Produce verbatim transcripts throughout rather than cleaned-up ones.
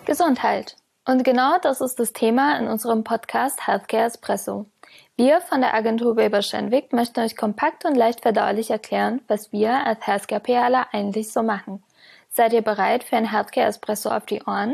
Gesundheit. Und genau das ist das Thema in unserem Podcast Healthcare Espresso. Wir von der Agentur Weber Schenwick möchten euch kompakt und leicht verdaulich erklären, was wir als Healthcare-PRler eigentlich so machen. Seid ihr bereit für ein Healthcare Espresso auf die Ohren?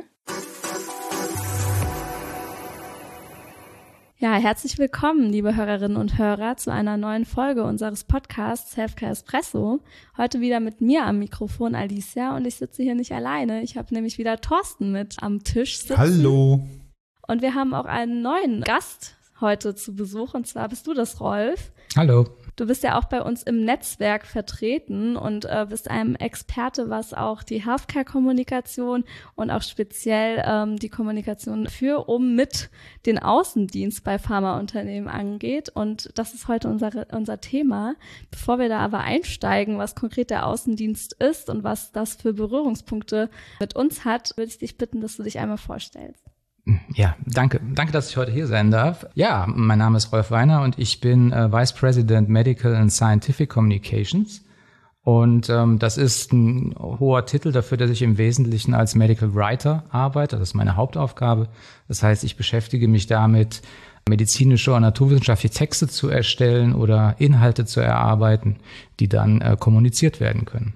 Ja, herzlich willkommen, liebe Hörerinnen und Hörer, zu einer neuen Folge unseres Podcasts Healthcare Espresso. Heute wieder mit mir am Mikrofon, Alicia, und ich sitze hier nicht alleine. Ich habe nämlich wieder Thorsten mit am Tisch sitzen. Hallo. Und wir haben auch einen neuen Gast heute zu Besuch, und zwar bist du das, Rolf. Hallo. Du bist ja auch bei uns im Netzwerk vertreten und äh, bist ein Experte, was auch die Healthcare-Kommunikation und auch speziell ähm, die Kommunikation für, um mit den Außendienst bei Pharmaunternehmen angeht. Und das ist heute unser, unser Thema. Bevor wir da aber einsteigen, was konkret der Außendienst ist und was das für Berührungspunkte mit uns hat, würde ich dich bitten, dass du dich einmal vorstellst. Ja, danke. Danke, dass ich heute hier sein darf. Ja, mein Name ist Rolf Weiner und ich bin äh, Vice President Medical and Scientific Communications. Und ähm, das ist ein hoher Titel dafür, dass ich im Wesentlichen als Medical Writer arbeite. Das ist meine Hauptaufgabe. Das heißt, ich beschäftige mich damit, medizinische und naturwissenschaftliche Texte zu erstellen oder Inhalte zu erarbeiten, die dann äh, kommuniziert werden können.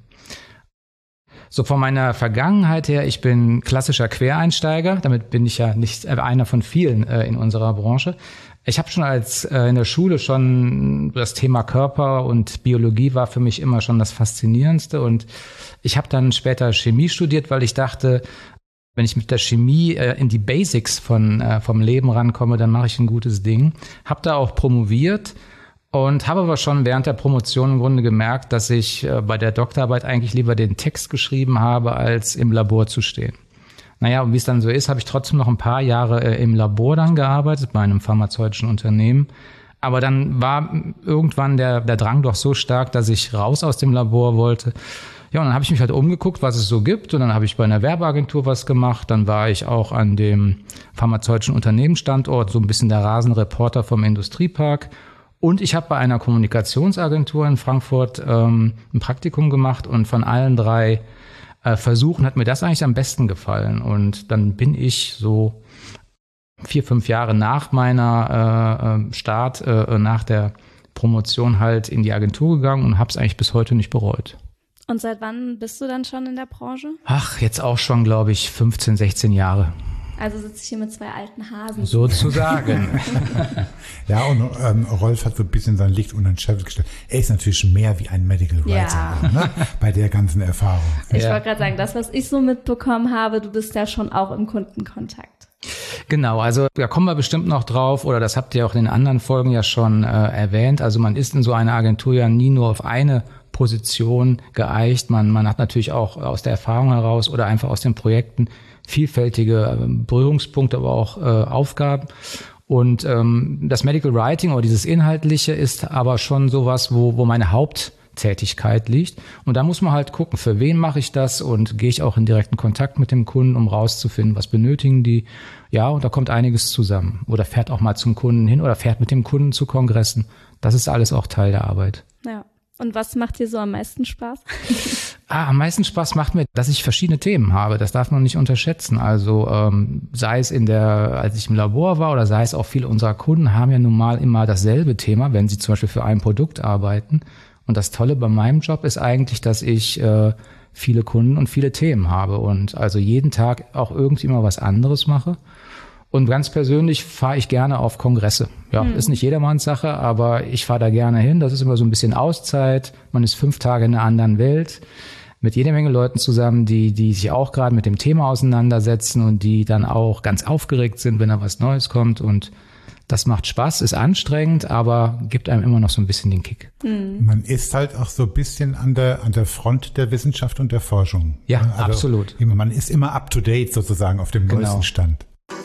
So von meiner Vergangenheit her, ich bin klassischer Quereinsteiger, damit bin ich ja nicht einer von vielen äh, in unserer Branche. Ich habe schon als äh, in der Schule schon das Thema Körper und Biologie war für mich immer schon das Faszinierendste und ich habe dann später Chemie studiert, weil ich dachte, wenn ich mit der Chemie äh, in die Basics von äh, vom Leben rankomme, dann mache ich ein gutes Ding. Habe da auch promoviert. Und habe aber schon während der Promotion im Grunde gemerkt, dass ich äh, bei der Doktorarbeit eigentlich lieber den Text geschrieben habe, als im Labor zu stehen. Naja, und wie es dann so ist, habe ich trotzdem noch ein paar Jahre äh, im Labor dann gearbeitet, bei einem pharmazeutischen Unternehmen. Aber dann war irgendwann der, der Drang doch so stark, dass ich raus aus dem Labor wollte. Ja, und dann habe ich mich halt umgeguckt, was es so gibt. Und dann habe ich bei einer Werbeagentur was gemacht. Dann war ich auch an dem pharmazeutischen Unternehmensstandort, so ein bisschen der Rasenreporter vom Industriepark. Und ich habe bei einer Kommunikationsagentur in Frankfurt ähm, ein Praktikum gemacht und von allen drei äh, Versuchen hat mir das eigentlich am besten gefallen. Und dann bin ich so vier, fünf Jahre nach meiner äh, Start, äh, nach der Promotion halt in die Agentur gegangen und habe es eigentlich bis heute nicht bereut. Und seit wann bist du dann schon in der Branche? Ach, jetzt auch schon, glaube ich, fünfzehn, sechzehn Jahre. Also sitze ich hier mit zwei alten Hasen. Sozusagen. Ja, und ähm, Rolf hat so ein bisschen sein Licht unter den Scheffel gestellt. Er ist natürlich mehr wie ein Medical Writer, ja. ne? Bei der ganzen Erfahrung. Ich ja. wollte gerade sagen, das, was ich so mitbekommen habe, du bist ja schon auch im Kundenkontakt. Genau, also da kommen wir bestimmt noch drauf, oder das habt ihr auch in den anderen Folgen ja schon äh, erwähnt. Also man ist in so einer Agentur ja nie nur auf eine Position geeicht. Man, man hat natürlich auch aus der Erfahrung heraus oder einfach aus den Projekten vielfältige Berührungspunkte, aber auch äh, Aufgaben. Und ähm, das Medical Writing oder dieses Inhaltliche ist aber schon sowas, wo, wo meine Haupttätigkeit liegt. Und da muss man halt gucken, für wen mache ich das und gehe ich auch in direkten Kontakt mit dem Kunden, um rauszufinden, was benötigen die. Ja, und da kommt einiges zusammen. Oder fährt auch mal zum Kunden hin oder fährt mit dem Kunden zu Kongressen. Das ist alles auch Teil der Arbeit. Ja. Und was macht dir so am meisten Spaß? Ah, am meisten Spaß macht mir, dass ich verschiedene Themen habe. Das darf man nicht unterschätzen. Also ähm, sei es in der, als ich im Labor war oder sei es auch viele unserer Kunden haben ja nun mal immer dasselbe Thema, wenn sie zum Beispiel für ein Produkt arbeiten. Und das Tolle bei meinem Job ist eigentlich, dass ich äh, viele Kunden und viele Themen habe und also jeden Tag auch irgendwie mal was anderes mache. Und ganz persönlich fahre ich gerne auf Kongresse. Ja, hm. ist nicht jedermanns Sache, aber ich fahre da gerne hin. Das ist immer so ein bisschen Auszeit. Man ist fünf Tage in einer anderen Welt mit jede Menge Leuten zusammen, die die sich auch gerade mit dem Thema auseinandersetzen und die dann auch ganz aufgeregt sind, wenn da was Neues kommt. Und das macht Spaß, ist anstrengend, aber gibt einem immer noch so ein bisschen den Kick. Hm. Man ist halt auch so ein bisschen an der an der Front der Wissenschaft und der Forschung. Ja, also absolut. Man ist immer up to date sozusagen auf dem Genau. neuesten Stand.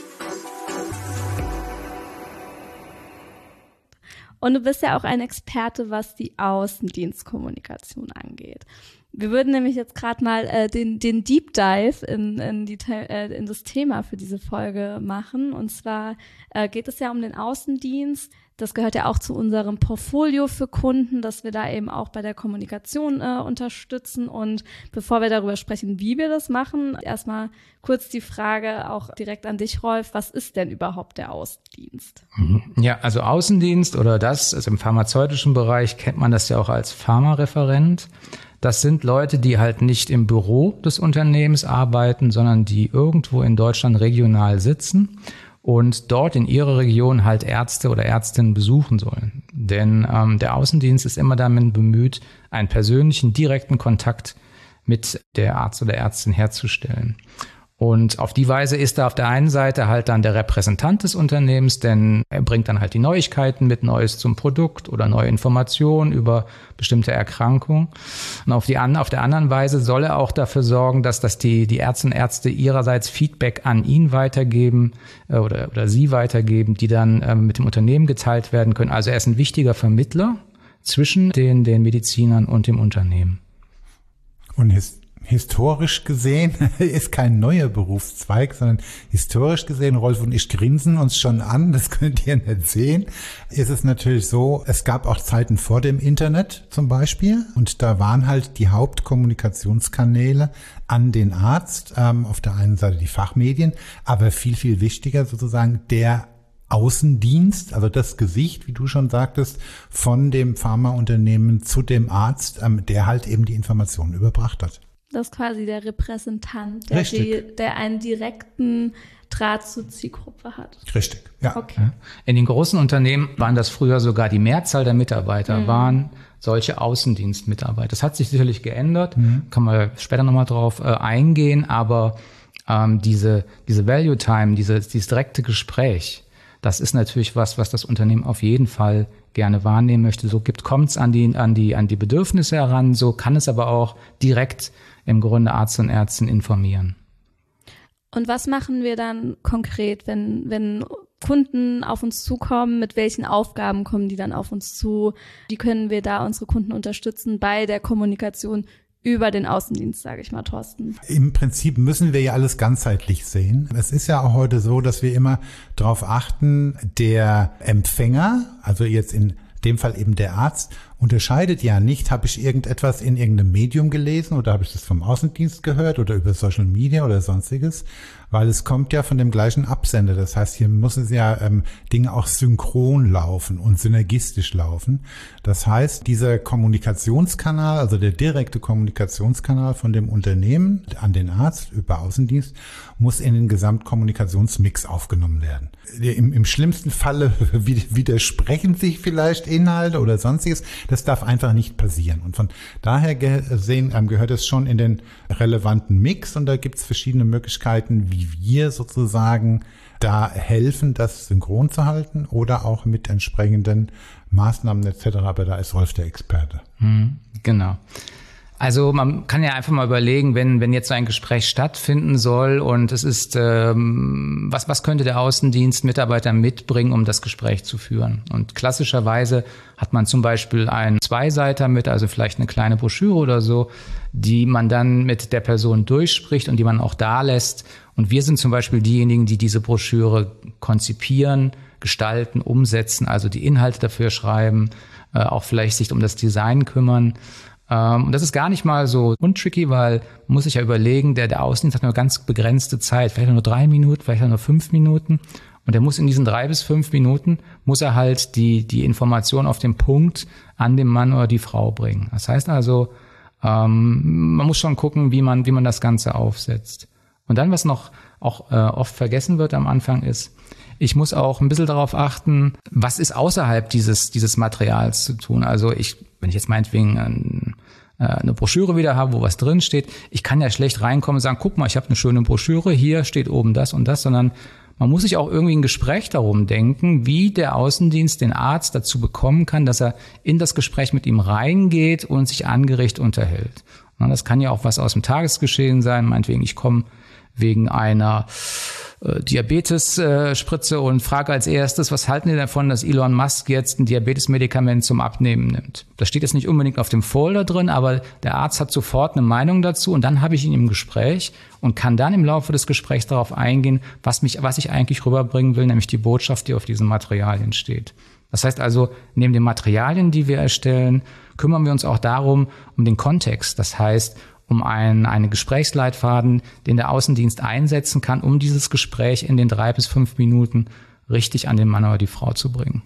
Und du bist ja auch ein Experte, was die Außendienstkommunikation angeht. Wir würden nämlich jetzt gerade mal äh, den, den Deep Dive in, in, die, äh, in das Thema für diese Folge machen. Und zwar äh, geht es ja um den Außendienst, Das gehört ja auch zu unserem Portfolio für Kunden, dass wir da eben auch bei der Kommunikation äh, unterstützen. Und bevor wir darüber sprechen, wie wir das machen, erstmal kurz die Frage auch direkt an dich, Rolf. Was ist denn überhaupt der Außendienst? Ja, also Außendienst oder das, also im pharmazeutischen Bereich kennt man das ja auch als Pharmareferent. Das sind Leute, die halt nicht im Büro des Unternehmens arbeiten, sondern die irgendwo in Deutschland regional sitzen und dort in ihrer Region halt Ärzte oder Ärztinnen besuchen sollen. Denn ähm, der Außendienst ist immer damit bemüht, einen persönlichen, direkten Kontakt mit der Arzt oder Ärztin herzustellen. Und auf die Weise ist er auf der einen Seite halt dann der Repräsentant des Unternehmens, denn er bringt dann halt die Neuigkeiten mit, Neues zum Produkt oder neue Informationen über bestimmte Erkrankungen. Und auf die an, auf der anderen Weise soll er auch dafür sorgen, dass, dass die, die Ärztinnen und Ärzte ihrerseits Feedback an ihn weitergeben äh, oder, oder sie weitergeben, die dann äh, mit dem Unternehmen geteilt werden können. Also er ist ein wichtiger Vermittler zwischen den, den Medizinern und dem Unternehmen. Und his- historisch gesehen ist kein neuer Berufszweig, sondern historisch gesehen, Rolf und ich grinsen uns schon an, das könnt ihr nicht sehen, ist es natürlich so, es gab auch Zeiten vor dem Internet zum Beispiel und da waren halt die Hauptkommunikationskanäle an den Arzt, ähm, auf der einen Seite die Fachmedien, aber viel, viel wichtiger sozusagen der Außendienst, also das Gesicht, wie du schon sagtest, von dem Pharmaunternehmen zu dem Arzt, ähm, der halt eben die Informationen überbracht hat. Das ist quasi der Repräsentant, der, die, der einen direkten Draht zur Zielgruppe hat. Richtig, ja. Okay. In den großen Unternehmen waren das früher sogar die Mehrzahl der Mitarbeiter, mhm. waren solche Außendienstmitarbeiter. Das hat sich sicherlich geändert, mhm. kann man später nochmal drauf äh, eingehen, aber ähm, diese, diese Value Time, diese, dieses direkte Gespräch, das ist natürlich was, was das Unternehmen auf jeden Fall gerne wahrnehmen möchte. So gibt, kommt's an die, an die, an die Bedürfnisse heran, so kann es aber auch direkt im Grunde Arzt und Ärztin informieren. Und was machen wir dann konkret, wenn, wenn Kunden auf uns zukommen? Mit welchen Aufgaben kommen die dann auf uns zu? Wie können wir da unsere Kunden unterstützen bei der Kommunikation über den Außendienst, sage ich mal, Thorsten? Im Prinzip müssen wir ja alles ganzheitlich sehen. Es ist ja auch heute so, dass wir immer darauf achten, der Empfänger, also jetzt in dem Fall eben der Arzt, unterscheidet ja nicht, habe ich irgendetwas in irgendeinem Medium gelesen oder habe ich das vom Außendienst gehört oder über Social Media oder sonstiges, weil es kommt ja von dem gleichen Absender. Das heißt, hier müssen ja ähm, Dinge auch synchron laufen und synergistisch laufen. Das heißt, dieser Kommunikationskanal, also der direkte Kommunikationskanal von dem Unternehmen an den Arzt über Außendienst, muss in den Gesamtkommunikationsmix aufgenommen werden. Im, im schlimmsten Falle widersprechen sich vielleicht Inhalte oder sonstiges. Das darf einfach nicht passieren. Und von daher gesehen ähm, gehört es schon in den relevanten Mix. Und da gibt es verschiedene Möglichkeiten, wie wir sozusagen da helfen, das synchron zu halten oder auch mit entsprechenden Maßnahmen et cetera. Aber da ist Rolf der Experte. Mhm, genau. Also man kann ja einfach mal überlegen, wenn wenn jetzt so ein Gespräch stattfinden soll und es ist, ähm, was was könnte der Außendienstmitarbeiter mitbringen, um das Gespräch zu führen? Und klassischerweise hat man zum Beispiel einen Zweiseiter mit, also vielleicht eine kleine Broschüre oder so, die man dann mit der Person durchspricht und die man auch da lässt. Und wir sind zum Beispiel diejenigen, die diese Broschüre konzipieren, gestalten, umsetzen, also die Inhalte dafür schreiben, äh, auch vielleicht sich um das Design kümmern. Und das ist gar nicht mal so untricky, weil man muss sich ja überlegen, der, der Außendienst hat nur ganz begrenzte Zeit, vielleicht nur drei Minuten, vielleicht nur fünf Minuten. Und der muss in diesen drei bis fünf Minuten, muss er halt die, die Information auf den Punkt an den Mann oder die Frau bringen. Das heißt also, ähm, man muss schon gucken, wie man, wie man das Ganze aufsetzt. Und dann, was noch auch äh, oft vergessen wird am Anfang ist, ich muss auch ein bisschen darauf achten, was ist außerhalb dieses, dieses Materials zu tun. Also ich, wenn ich jetzt meinetwegen ein, äh, eine Broschüre wieder habe, wo was drin steht, ich kann ja schlecht reinkommen und sagen, guck mal, ich habe eine schöne Broschüre, hier steht oben das und das, sondern man muss sich auch irgendwie ein Gespräch darum denken, wie der Außendienst den Arzt dazu bekommen kann, dass er in das Gespräch mit ihm reingeht und sich angeregt unterhält. Und das kann ja auch was aus dem Tagesgeschehen sein, meinetwegen, ich komme wegen einer äh, Diabetes-Spritze äh, und frage als erstes, was halten Sie davon, dass Elon Musk jetzt ein Diabetes-Medikament zum Abnehmen nimmt? Das steht jetzt nicht unbedingt auf dem Folder drin, aber der Arzt hat sofort eine Meinung dazu und dann habe ich ihn im Gespräch und kann dann im Laufe des Gesprächs darauf eingehen, was mich, was ich eigentlich rüberbringen will, nämlich die Botschaft, die auf diesen Materialien steht. Das heißt also, neben den Materialien, die wir erstellen, kümmern wir uns auch darum, um den Kontext. Das heißt, um einen, einen Gesprächsleitfaden, den der Außendienst einsetzen kann, um dieses Gespräch in den drei bis fünf Minuten richtig an den Mann oder die Frau zu bringen.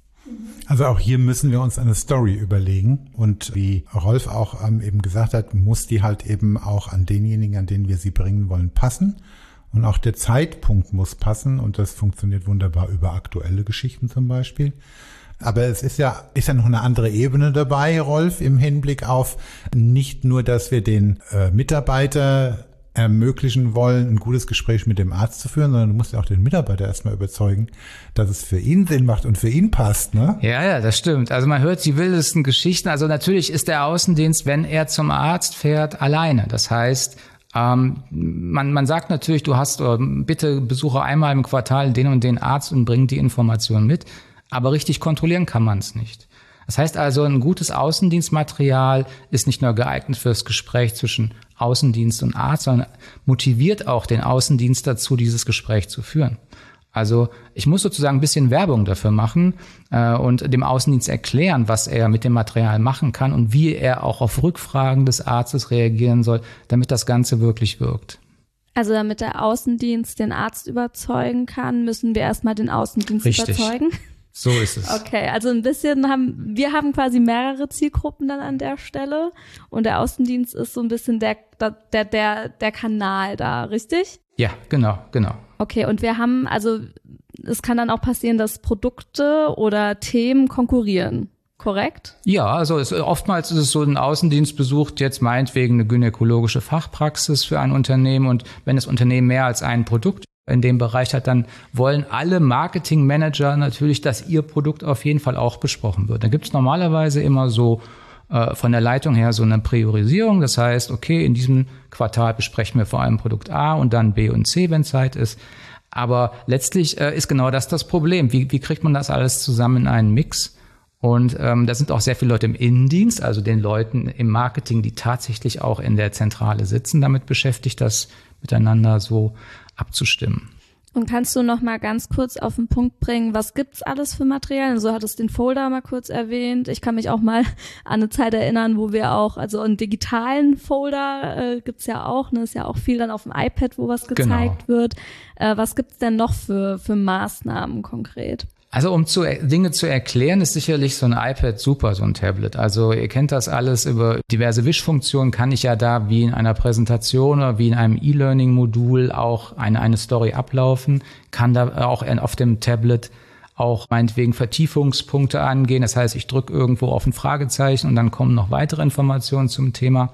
Also auch hier müssen wir uns eine Story überlegen und wie Rolf auch ähm, eben gesagt hat, muss die halt eben auch an denjenigen, an denen wir sie bringen wollen, passen. Und auch der Zeitpunkt muss passen und das funktioniert wunderbar über aktuelle Geschichten zum Beispiel. Aber es ist ja, ist ja noch eine andere Ebene dabei, Rolf, im Hinblick auf nicht nur, dass wir den äh, Mitarbeiter ermöglichen wollen, ein gutes Gespräch mit dem Arzt zu führen, sondern du musst ja auch den Mitarbeiter erstmal überzeugen, dass es für ihn Sinn macht und für ihn passt, ne? Ja, ja, das stimmt. Also man hört die wildesten Geschichten. Also natürlich ist der Außendienst, wenn er zum Arzt fährt, alleine. Das heißt, ähm, man, man sagt natürlich, du hast, äh, bitte besuche einmal im Quartal den und den Arzt und bring die Information mit. Aber richtig kontrollieren kann man es nicht. Das heißt also, ein gutes Außendienstmaterial ist nicht nur geeignet für das Gespräch zwischen Außendienst und Arzt, sondern motiviert auch den Außendienst dazu, dieses Gespräch zu führen. Also ich muss sozusagen ein bisschen Werbung dafür machen äh, und dem Außendienst erklären, was er mit dem Material machen kann und wie er auch auf Rückfragen des Arztes reagieren soll, damit das Ganze wirklich wirkt. Also damit der Außendienst den Arzt überzeugen kann, müssen wir erstmal den Außendienst Richtig. überzeugen. So ist es. Okay, also ein bisschen haben, wir haben quasi mehrere Zielgruppen dann an der Stelle und der Außendienst ist so ein bisschen der, der, der, der Kanal da, richtig? Ja, genau, genau. Okay, und wir haben, also es kann dann auch passieren, dass Produkte oder Themen konkurrieren, korrekt? Ja, also es, oftmals ist es so, ein Außendienst besucht jetzt meinetwegen eine gynäkologische Fachpraxis für ein Unternehmen und wenn das Unternehmen mehr als ein Produkt in dem Bereich hat, dann wollen alle Marketingmanager natürlich, dass ihr Produkt auf jeden Fall auch besprochen wird. Da gibt es normalerweise immer so äh, von der Leitung her so eine Priorisierung. Das heißt, okay, in diesem Quartal besprechen wir vor allem Produkt A und dann B und C, wenn Zeit ist. Aber letztlich äh, ist genau das das Problem. Wie, wie kriegt man das alles zusammen in einen Mix? Und ähm, da sind auch sehr viele Leute im Innendienst, also den Leuten im Marketing, die tatsächlich auch in der Zentrale sitzen, damit beschäftigt, das miteinander so abzustimmen. Und kannst du noch mal ganz kurz auf den Punkt bringen, was gibt's alles für Materialien? So hattest du den Folder mal kurz erwähnt. Ich kann mich auch mal an eine Zeit erinnern, wo wir auch, also einen digitalen Folder äh, gibt's ja auch, ne, ist ja auch viel dann auf dem iPad, wo was gezeigt genau. wird. Äh, was gibt's denn noch für für Maßnahmen konkret? Also um zu, Dinge zu erklären, ist sicherlich so ein iPad super, so ein Tablet. Also ihr kennt das alles über diverse Wischfunktionen, kann ich ja da wie in einer Präsentation oder wie in einem E-Learning-Modul auch eine, eine Story ablaufen, kann da auch auf dem Tablet auch meinetwegen Vertiefungspunkte angehen. Das heißt, ich drücke irgendwo auf ein Fragezeichen und dann kommen noch weitere Informationen zum Thema.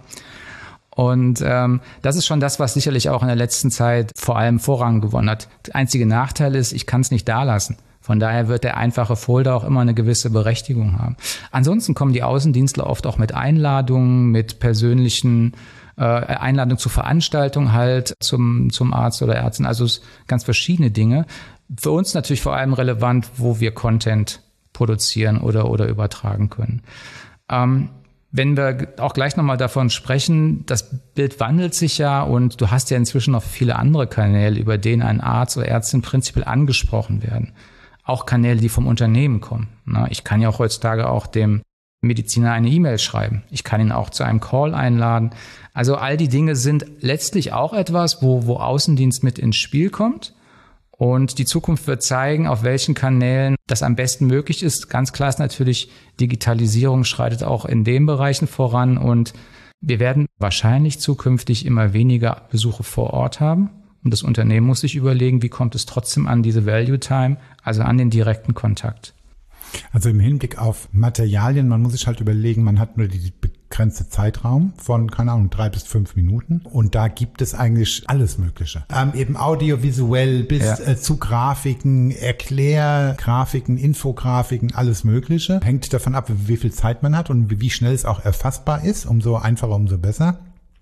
Und ähm, das ist schon das, was sicherlich auch in der letzten Zeit vor allem Vorrang gewonnen hat. Der einzige Nachteil ist, ich kann es nicht dalassen. Von daher wird der einfache Folder auch immer eine gewisse Berechtigung haben. Ansonsten kommen die Außendienstler oft auch mit Einladungen, mit persönlichen äh, Einladungen zur Veranstaltung halt zum zum Arzt oder Ärztin. Also es ganz verschiedene Dinge. Für uns natürlich vor allem relevant, wo wir Content produzieren oder oder übertragen können. Ähm, Wenn wir auch gleich nochmal davon sprechen, das Bild wandelt sich ja und du hast ja inzwischen noch viele andere Kanäle, über denen ein Arzt oder Ärztin prinzipiell angesprochen werden. Auch Kanäle, die vom Unternehmen kommen. Ich kann ja auch heutzutage auch dem Mediziner eine E-Mail schreiben. Ich kann ihn auch zu einem Call einladen. Also all die Dinge sind letztlich auch etwas, wo, wo Außendienst mit ins Spiel kommt. Und die Zukunft wird zeigen, auf welchen Kanälen das am besten möglich ist. Ganz klar ist natürlich, Digitalisierung schreitet auch in den Bereichen voran. Und wir werden wahrscheinlich zukünftig immer weniger Besuche vor Ort haben. Und das Unternehmen muss sich überlegen, wie kommt es trotzdem an diese Value Time, also an den direkten Kontakt. Also im Hinblick auf Materialien, man muss sich halt überlegen, man hat nur die begrenzte Zeitraum von, keine Ahnung, drei bis fünf Minuten. Und da gibt es eigentlich alles Mögliche. Ähm, eben audiovisuell bis ja. äh, zu Grafiken, Erklärgrafiken, Infografiken, alles Mögliche. Hängt davon ab, wie viel Zeit man hat und wie schnell es auch erfassbar ist. Umso einfacher, umso besser.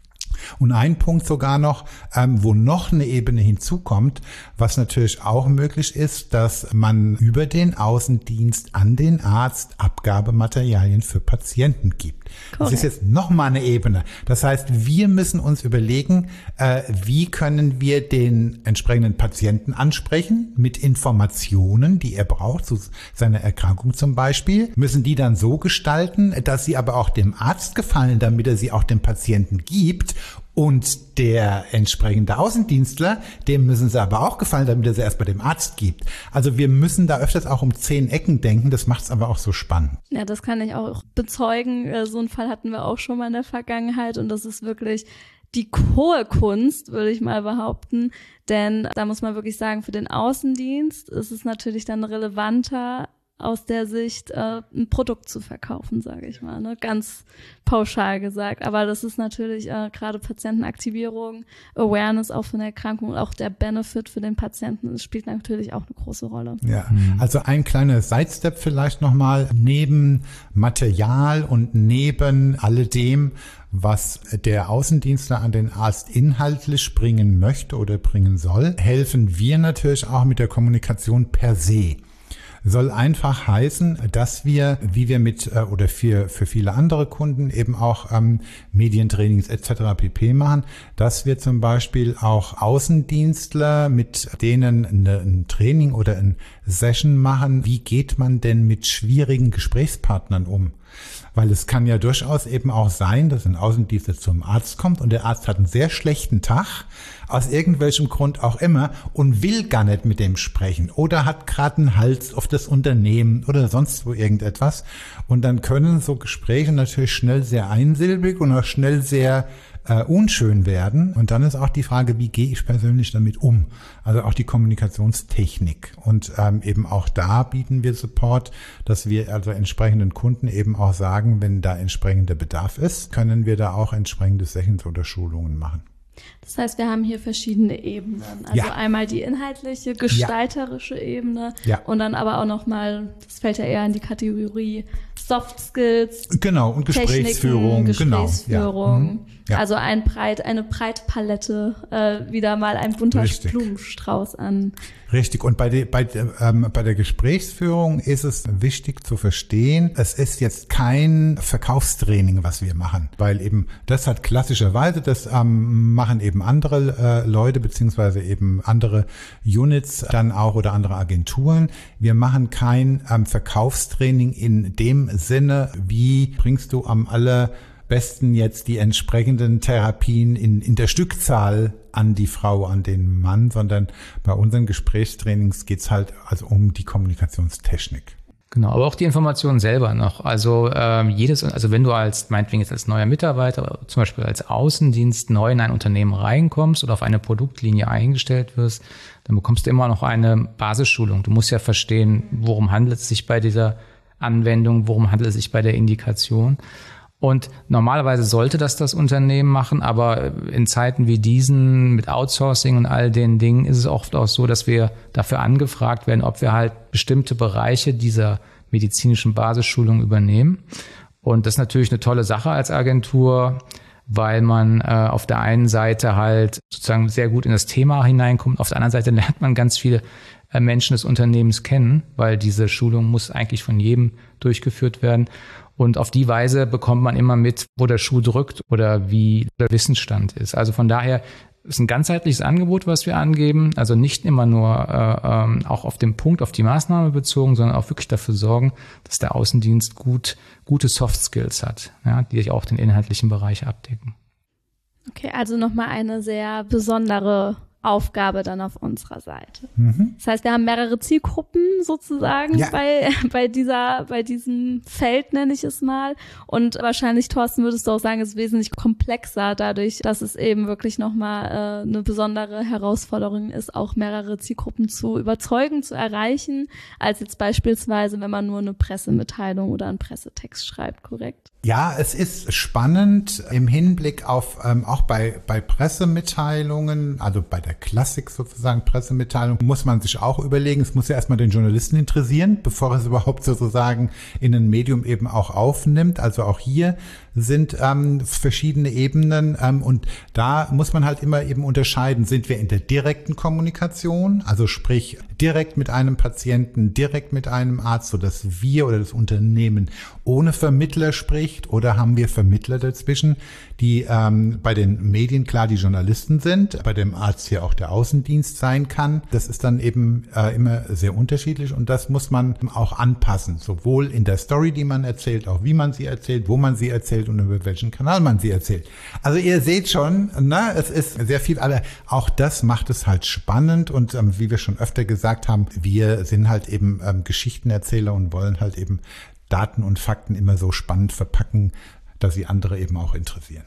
Und ein Punkt sogar noch, ähm, wo noch eine Ebene hinzukommt, was natürlich auch möglich ist, dass man über den Außendienst an den Arzt Abgabematerialien für Patienten gibt. Correct. Das ist jetzt nochmal eine Ebene. Das heißt, wir müssen uns überlegen, äh, wie können wir den entsprechenden Patienten ansprechen mit Informationen, die er braucht, zu seiner Erkrankung zum Beispiel, müssen die dann so gestalten, dass sie aber auch dem Arzt gefallen, damit er sie auch dem Patienten gibt. Und der entsprechende Außendienstler, dem müssen sie aber auch gefallen, damit er sie erst bei dem Arzt gibt. Also wir müssen da öfters auch um zehn Ecken denken, das macht es aber auch so spannend. Ja, das kann ich auch bezeugen. So einen Fall hatten wir auch schon mal in der Vergangenheit und das ist wirklich die hohe Kunst, würde ich mal behaupten. Denn da muss man wirklich sagen, für den Außendienst ist es natürlich dann relevanter, aus der Sicht äh, ein Produkt zu verkaufen, sage ich mal, ne? Ganz pauschal gesagt. Aber das ist natürlich äh, gerade Patientenaktivierung, Awareness auch von der Erkrankung, auch der Benefit für den Patienten, das spielt natürlich auch eine große Rolle. Ja, also ein kleiner Sidestep vielleicht nochmal, neben Material und neben alledem, was der Außendienstler an den Arzt inhaltlich bringen möchte oder bringen soll, helfen wir natürlich auch mit der Kommunikation per se. Soll einfach heißen, dass wir, wie wir mit oder für für viele andere Kunden eben auch ähm, Medientrainings et cetera pp. Machen, dass wir zum Beispiel auch Außendienstler, mit denen eine, ein Training oder ein Session machen, wie geht man denn mit schwierigen Gesprächspartnern um? Weil es kann ja durchaus eben auch sein, dass ein Außendienstler zum Arzt kommt und der Arzt hat einen sehr schlechten Tag, aus irgendwelchem Grund auch immer, und will gar nicht mit dem sprechen oder hat gerade einen Hals auf das Unternehmen oder sonst wo irgendetwas. Und dann können so Gespräche natürlich schnell sehr einsilbig und auch schnell sehr äh, unschön werden. Und dann ist auch die Frage, wie gehe ich persönlich damit um? Also auch die Kommunikationstechnik. Und ähm, eben auch da bieten wir Support, dass wir also entsprechenden Kunden eben auch sagen, wenn da entsprechender Bedarf ist, können wir da auch entsprechende Sessions oder Schulungen machen. Das heißt, wir haben hier verschiedene Ebenen. Also ja. einmal die inhaltliche, gestalterische ja. Ebene ja. und dann aber auch nochmal, das fällt ja eher in die Kategorie Soft Skills. Genau, und Gesprächsführung. Gesprächsführung. Genau. Ja. Ja. Also ein breit, eine breite Palette, äh, wieder mal ein bunter Richtig. Blumenstrauß an. Richtig. Und bei, der bei, ähm, bei der Gesprächsführung ist es wichtig zu verstehen, es ist jetzt kein Verkaufstraining, was wir machen, weil eben das hat klassischerweise, das ähm, machen eben andere äh, Leute beziehungsweise eben andere Units dann auch oder andere Agenturen. Wir machen kein ähm, Verkaufstraining in dem Sinne, wie bringst du am aller besten jetzt die entsprechenden Therapien in, in der Stückzahl an die Frau, an den Mann, sondern bei unseren Gesprächstrainings geht's halt also um die Kommunikationstechnik. Genau, aber auch die Informationen selber noch. Also ähm, jedes, also wenn du als, meinetwegen jetzt als neuer Mitarbeiter, zum Beispiel als Außendienst neu in ein Unternehmen reinkommst oder auf eine Produktlinie eingestellt wirst, dann bekommst du immer noch eine Basisschulung. Du musst ja verstehen, worum handelt es sich bei dieser Anwendung, worum handelt es sich bei der Indikation. Und normalerweise sollte das das Unternehmen machen, aber in Zeiten wie diesen mit Outsourcing und all den Dingen ist es oft auch so, dass wir dafür angefragt werden, ob wir halt bestimmte Bereiche dieser medizinischen Basisschulung übernehmen. Und das ist natürlich eine tolle Sache als Agentur, weil man äh, auf der einen Seite halt sozusagen sehr gut in das Thema hineinkommt, auf der anderen Seite lernt man ganz viele äh, Menschen des Unternehmens kennen, weil diese Schulung muss eigentlich von jedem durchgeführt werden. Und auf die Weise bekommt man immer mit, wo der Schuh drückt oder wie der Wissensstand ist. Also von daher ist ein ganzheitliches Angebot, was wir angeben. Also nicht immer nur äh, ähm, auch auf den Punkt, auf die Maßnahme bezogen, sondern auch wirklich dafür sorgen, dass der Außendienst gut gute Soft Skills hat, ja, die auch den inhaltlichen Bereich abdecken. Okay, also nochmal eine sehr besondere Aufgabe dann auf unserer Seite. Mhm. Das heißt, wir haben mehrere Zielgruppen sozusagen ja. bei bei dieser bei diesem Feld, nenne ich es mal. Und wahrscheinlich, Thorsten, würdest du auch sagen, es ist wesentlich komplexer dadurch, dass es eben wirklich nochmal äh, eine besondere Herausforderung ist, auch mehrere Zielgruppen zu überzeugen, zu erreichen, als jetzt beispielsweise, wenn man nur eine Pressemitteilung oder einen Pressetext schreibt, korrekt? Ja, es ist spannend im Hinblick auf, ähm, auch bei, bei Pressemitteilungen, also bei der Klassik sozusagen Pressemitteilung, muss man sich auch überlegen, es muss ja erstmal den Journalisten interessieren, bevor es überhaupt sozusagen in ein Medium eben auch aufnimmt. Also auch hier sind ähm, verschiedene Ebenen ähm, und da muss man halt immer eben unterscheiden, sind wir in der direkten Kommunikation, also sprich direkt mit einem Patienten, direkt mit einem Arzt, sodass wir oder das Unternehmen ohne Vermittler spricht, oder haben wir Vermittler dazwischen, die ähm, bei den Medien klar die Journalisten sind, bei dem Arzt hier auch der Außendienst sein kann. Das ist dann eben äh, immer sehr unterschiedlich und das muss man auch anpassen, sowohl in der Story, die man erzählt, auch wie man sie erzählt, wo man sie erzählt und über welchen Kanal man sie erzählt. Also ihr seht schon, na, es ist sehr viel, aber auch das macht es halt spannend und ähm, wie wir schon öfter gesagt haben, wir sind halt eben ähm, Geschichtenerzähler und wollen halt eben Daten und Fakten immer so spannend verpacken, dass sie andere eben auch interessieren.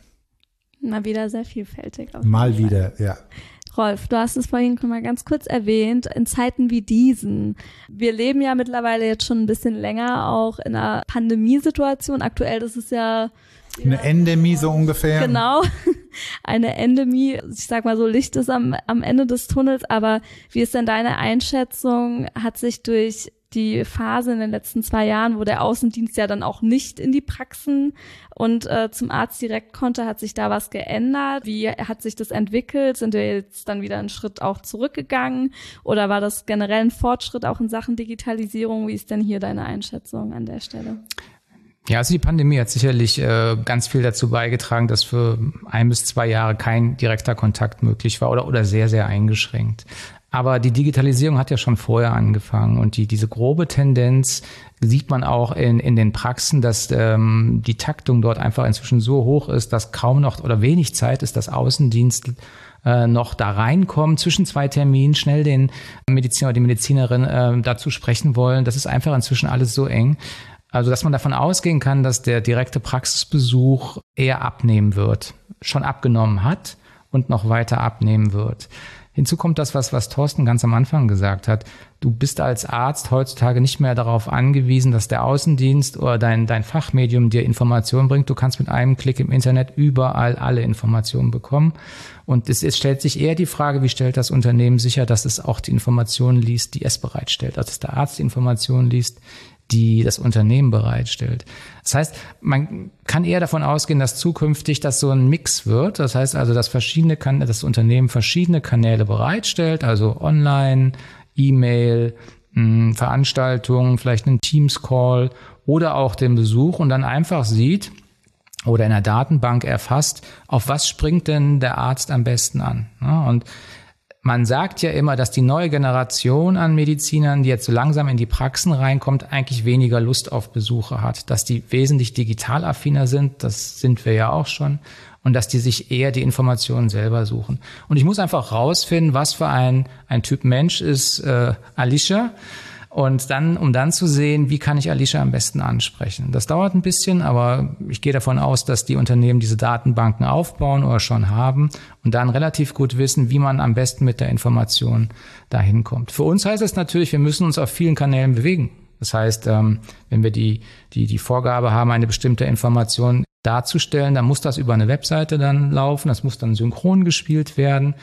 Mal wieder sehr vielfältig. Mal wieder, ja. Rolf, du hast es vorhin mal ganz kurz erwähnt, in Zeiten wie diesen. Wir leben ja mittlerweile jetzt schon ein bisschen länger auch in einer Pandemiesituation. Aktuell ist es ja eine Endemie so ungefähr. Genau, eine Endemie. Ich sag mal so, Licht ist am, am Ende des Tunnels. Aber wie ist denn deine Einschätzung? Hat sich durch die Phase in den letzten zwei Jahren, wo der Außendienst ja dann auch nicht in die Praxen und äh, zum Arzt direkt konnte, hat sich da was geändert? Wie hat sich das entwickelt? Sind wir jetzt dann wieder einen Schritt auch zurückgegangen? Oder war das generell ein Fortschritt auch in Sachen Digitalisierung? Wie ist denn hier deine Einschätzung an der Stelle? Ja, also die Pandemie hat sicherlich äh, ganz viel dazu beigetragen, dass für ein bis zwei Jahre kein direkter Kontakt möglich war oder, oder sehr, sehr eingeschränkt. Aber die Digitalisierung hat ja schon vorher angefangen und die, diese grobe Tendenz sieht man auch in, in den Praxen, dass ähm, die Taktung dort einfach inzwischen so hoch ist, dass kaum noch oder wenig Zeit ist, dass Außendienst äh, noch da reinkommen, zwischen zwei Terminen schnell den Mediziner oder die Medizinerin äh, dazu sprechen wollen. Das ist einfach inzwischen alles so eng. Also, dass man davon ausgehen kann, dass der direkte Praxisbesuch eher abnehmen wird, schon abgenommen hat und noch weiter abnehmen wird. Hinzu kommt das, was, was Thorsten ganz am Anfang gesagt hat. Du bist als Arzt heutzutage nicht mehr darauf angewiesen, dass der Außendienst oder dein, dein Fachmedium dir Informationen bringt. Du kannst mit einem Klick im Internet überall alle Informationen bekommen. Und es, es stellt sich eher die Frage, wie stellt das Unternehmen sicher, dass es auch die Informationen liest, die es bereitstellt. Also, dass der Arzt die Informationen liest, die das Unternehmen bereitstellt. Das heißt, man kann eher davon ausgehen, dass zukünftig das so ein Mix wird. Das heißt also, dass verschiedene kan- das Unternehmen verschiedene Kanäle bereitstellt, also online, E-Mail, mh, Veranstaltungen, vielleicht einen Teams-Call oder auch den Besuch und dann einfach sieht oder in der Datenbank erfasst, auf was springt denn der Arzt am besten an. Ja, und man sagt ja immer, dass die neue Generation an Medizinern, die jetzt so langsam in die Praxen reinkommt, eigentlich weniger Lust auf Besuche hat. Dass die wesentlich digital affiner sind, das sind wir ja auch schon. Und dass die sich eher die Informationen selber suchen. Und ich muss einfach rausfinden, was für ein, ein Typ Mensch ist äh, Alicia. Und dann, um dann zu sehen, wie kann ich Alicia am besten ansprechen. Das dauert ein bisschen, aber ich gehe davon aus, dass die Unternehmen diese Datenbanken aufbauen oder schon haben und dann relativ gut wissen, wie man am besten mit der Information dahin kommt. Für uns heißt es natürlich, wir müssen uns auf vielen Kanälen bewegen. Das heißt, wenn wir die, die, die Vorgabe haben, eine bestimmte Information darzustellen, dann muss das über eine Webseite dann laufen, das muss dann synchron gespielt werden,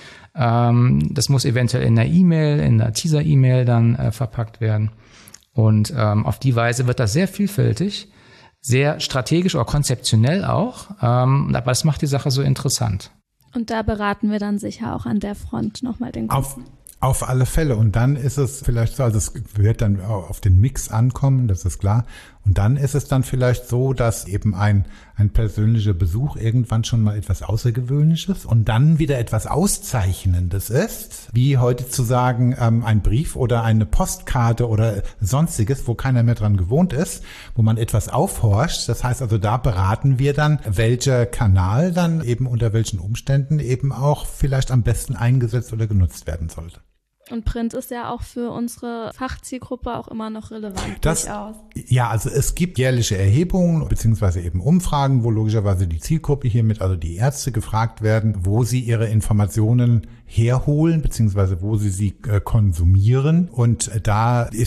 das muss eventuell in einer E-Mail, in einer Teaser-E-Mail dann äh, verpackt werden und ähm, auf die Weise wird das sehr vielfältig, sehr strategisch oder konzeptionell auch, ähm, aber das macht die Sache so interessant. Und da beraten wir dann sicher auch an der Front nochmal den Kunden. Auf alle Fälle. Und dann ist es vielleicht so, also es wird dann auf den Mix ankommen, das ist klar. Und dann ist es dann vielleicht so, dass eben ein, ein persönlicher Besuch irgendwann schon mal etwas Außergewöhnliches und dann wieder etwas Auszeichnendes ist, wie heute zu sagen, ähm, ein Brief oder eine Postkarte oder sonstiges, wo keiner mehr dran gewohnt ist, wo man etwas aufhorcht. Das heißt also, da beraten wir dann, welcher Kanal dann eben unter welchen Umständen eben auch vielleicht am besten eingesetzt oder genutzt werden sollte. Und Print ist ja auch für unsere Fachzielgruppe auch immer noch relevant. Das, durchaus. Ja, also es gibt jährliche Erhebungen beziehungsweise eben Umfragen, wo logischerweise die Zielgruppe hiermit, also die Ärzte, gefragt werden, wo sie ihre Informationen herholen beziehungsweise wo sie sie äh, konsumieren. Und da ist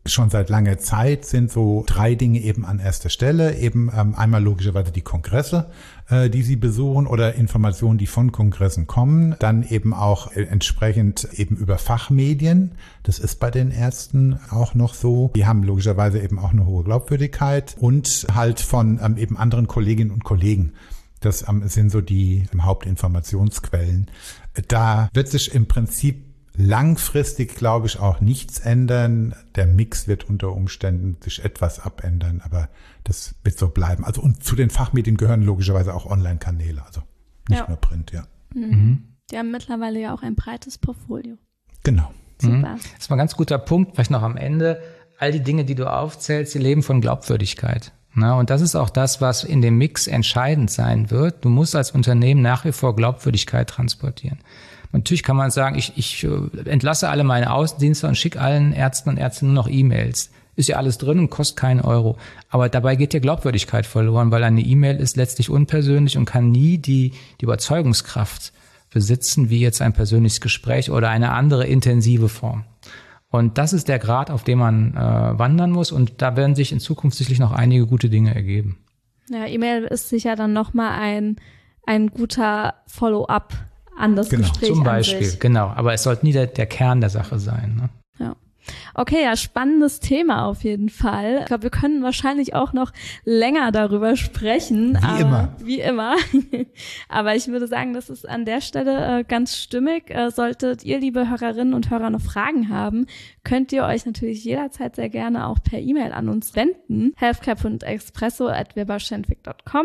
Schon seit langer Zeit sind so drei Dinge eben an erster Stelle. Eben ähm, einmal logischerweise die Kongresse, äh, die Sie besuchen oder Informationen, die von Kongressen kommen. Dann eben auch äh, entsprechend eben über Fachmedien. Das ist bei den Ärzten auch noch so. Die haben logischerweise eben auch eine hohe Glaubwürdigkeit und halt von ähm, eben anderen Kolleginnen und Kollegen. Das ähm, sind so die ähm, Hauptinformationsquellen. Da wird sich im Prinzip langfristig, glaube ich, auch nichts ändern. Der Mix wird unter Umständen sich etwas abändern, aber das wird so bleiben. Also und zu den Fachmedien gehören logischerweise auch Online-Kanäle, also nicht ja. nur Print, ja. Mhm. Die haben mittlerweile ja auch ein breites Portfolio. Genau. Super. Mhm. Das ist mal ein ganz guter Punkt, vielleicht noch am Ende. All die Dinge, die du aufzählst, die leben von Glaubwürdigkeit. Na, und das ist auch das, was in dem Mix entscheidend sein wird. Du musst als Unternehmen nach wie vor Glaubwürdigkeit transportieren. Natürlich kann man sagen, ich, ich entlasse alle meine Außendienste und schicke allen Ärzten und Ärztinnen nur noch E-Mails. Ist ja alles drin und kostet keinen Euro. Aber dabei geht ja Glaubwürdigkeit verloren, weil eine E-Mail ist letztlich unpersönlich und kann nie die, die Überzeugungskraft besitzen, wie jetzt ein persönliches Gespräch oder eine andere intensive Form. Und das ist der Grad, auf dem man äh, wandern muss. Und da werden sich in Zukunft sicherlich noch einige gute Dinge ergeben. Ja, E-Mail ist sicher dann nochmal ein, ein guter Follow-up an das genau, Gespräch zum Beispiel, an sich. Genau. Aber es sollte nie der, der Kern der Sache sein. Ne? Ja. Okay, ja, spannendes Thema auf jeden Fall. Ich glaube, wir können wahrscheinlich auch noch länger darüber sprechen. Wie aber, immer. Wie immer. Aber ich würde sagen, das ist an der Stelle äh, ganz stimmig. Äh, solltet ihr, liebe Hörerinnen und Hörer, noch Fragen haben, könnt ihr euch natürlich jederzeit sehr gerne auch per E-Mail an uns wenden. healthcare punkt expresso at weberschendwick punkt com.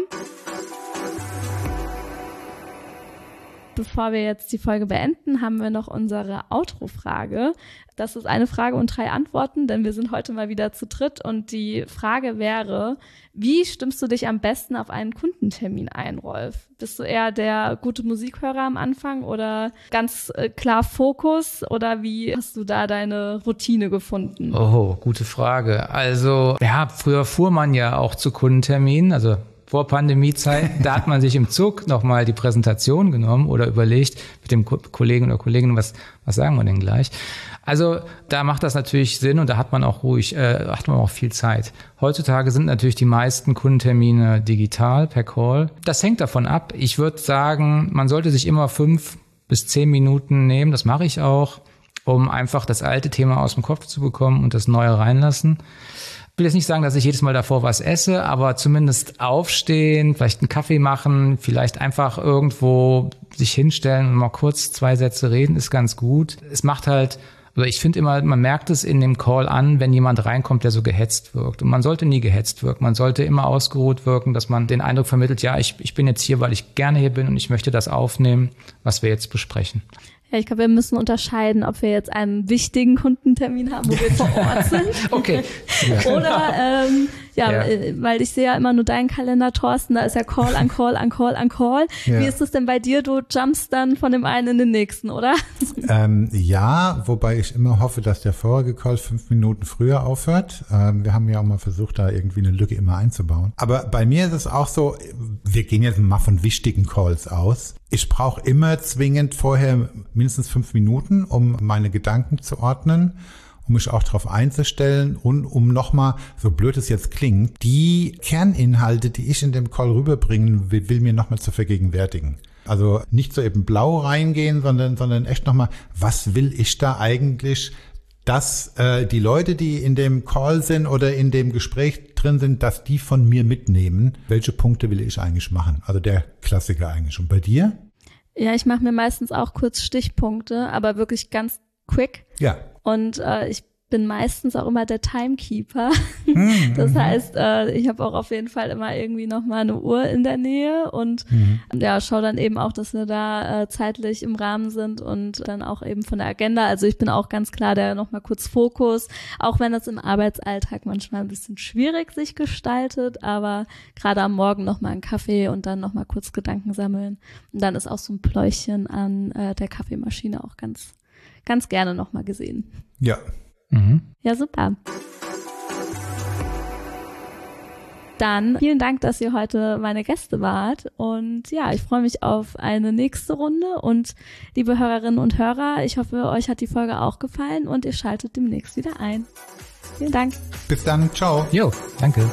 Bevor wir jetzt die Folge beenden, haben wir noch unsere Outro-Frage. Das ist eine Frage und drei Antworten, denn wir sind heute mal wieder zu dritt. Und die Frage wäre, wie stimmst du dich am besten auf einen Kundentermin ein, Rolf? Bist du eher der gute Musikhörer am Anfang oder ganz äh, klar Fokus? Oder wie hast du da deine Routine gefunden? Oh, gute Frage. Also, ja, früher fuhr man ja auch zu Kundenterminen, also vor Pandemiezeit, da hat man sich im Zug nochmal die Präsentation genommen oder überlegt mit dem Ko- Kollegen oder Kolleginnen, was, was sagen wir denn gleich? Also da macht das natürlich Sinn und da hat man auch ruhig, äh, hat man auch viel Zeit. Heutzutage sind natürlich die meisten Kundentermine digital, per Call. Das hängt davon ab. Ich würde sagen, man sollte sich immer fünf bis zehn Minuten nehmen, das mache ich auch, um einfach das alte Thema aus dem Kopf zu bekommen und das Neue reinlassen. Ich will jetzt nicht sagen, dass ich jedes Mal davor was esse, aber zumindest aufstehen, vielleicht einen Kaffee machen, vielleicht einfach irgendwo sich hinstellen und mal kurz zwei Sätze reden, ist ganz gut. Es macht halt, also ich finde immer, man merkt es in dem Call an, wenn jemand reinkommt, der so gehetzt wirkt. Und man sollte nie gehetzt wirken. Man sollte immer ausgeruht wirken, dass man den Eindruck vermittelt, ja, ich, ich bin jetzt hier, weil ich gerne hier bin und ich möchte das aufnehmen, was wir jetzt besprechen. Ja, ich glaube, wir müssen unterscheiden, ob wir jetzt einen wichtigen Kundentermin haben, wo wir vor Ort sind. Okay. Ja. Oder, ähm, ja, Ja. weil ich sehe ja immer nur deinen Kalender, Thorsten, da ist ja Call an Call an Call an Call. Ja. Wie ist es denn bei dir? Du jumpst dann von dem einen in den nächsten, oder? Ähm, ja, wobei ich immer hoffe, dass der vorige Call fünf Minuten früher aufhört. Ähm, wir haben ja auch mal versucht, da irgendwie eine Lücke immer einzubauen. Aber bei mir ist es auch so, wir gehen jetzt mal von wichtigen Calls aus. Ich brauche immer zwingend vorher mindestens fünf Minuten, um meine Gedanken zu ordnen, um mich auch darauf einzustellen und um nochmal, so blöd es jetzt klingt, die Kerninhalte, die ich in dem Call rüberbringen will, will mir nochmal zu vergegenwärtigen. Also nicht so eben blau reingehen, sondern, sondern echt nochmal, was will ich da eigentlich, dass äh, die Leute, die in dem Call sind oder in dem Gespräch drin sind, dass die von mir mitnehmen, welche Punkte will ich eigentlich machen? Also der Klassiker eigentlich. Und bei dir? Ja, ich mache mir meistens auch kurz Stichpunkte, aber wirklich ganz quick. Ja. Und äh, ich bin meistens auch immer der Timekeeper. Mhm. Das heißt, äh, ich habe auch auf jeden Fall immer irgendwie noch mal eine Uhr in der Nähe und mhm. ja, schaue dann eben auch, dass wir da äh, zeitlich im Rahmen sind und dann auch eben von der Agenda. Also ich bin auch ganz klar der noch mal kurz Fokus, auch wenn das im Arbeitsalltag manchmal ein bisschen schwierig sich gestaltet, aber gerade am Morgen noch mal einen Kaffee und dann noch mal kurz Gedanken sammeln. Und dann ist auch so ein Pläuchchen an äh, der Kaffeemaschine auch ganz, ganz gerne noch mal gesehen. Ja. Mhm. Ja, super. Dann vielen Dank, dass ihr heute meine Gäste wart. Und ja, ich freue mich auf eine nächste Runde. Und liebe Hörerinnen und Hörer, ich hoffe, euch hat die Folge auch gefallen und ihr schaltet demnächst wieder ein. Vielen Dank. Bis dann. Ciao. Jo, danke.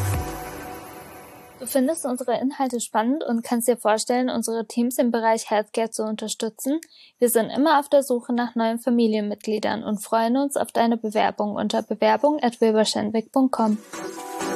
Du findest unsere Inhalte spannend und kannst dir vorstellen, unsere Teams im Bereich Healthcare zu unterstützen? Wir sind immer auf der Suche nach neuen Familienmitgliedern und freuen uns auf deine Bewerbung unter bewerbung at weberschenwick punkt com.